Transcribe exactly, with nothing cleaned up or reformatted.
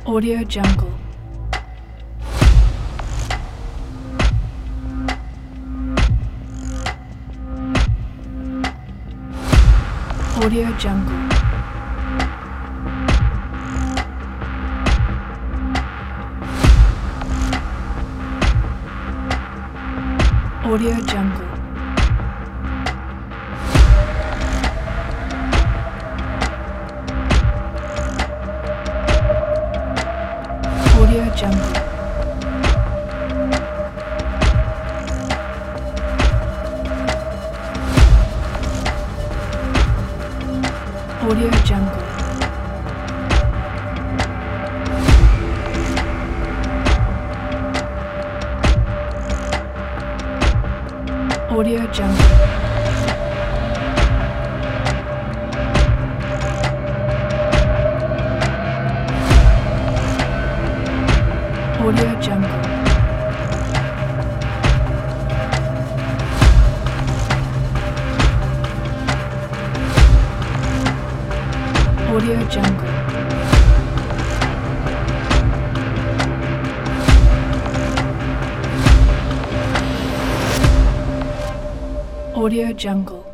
Audio Jungle. Audio Jungle. Audio Jungle. Audio Jungle. Audio Jungle. Audio Jungle. Audio Jungle. Audio Jungle. Audio Jungle.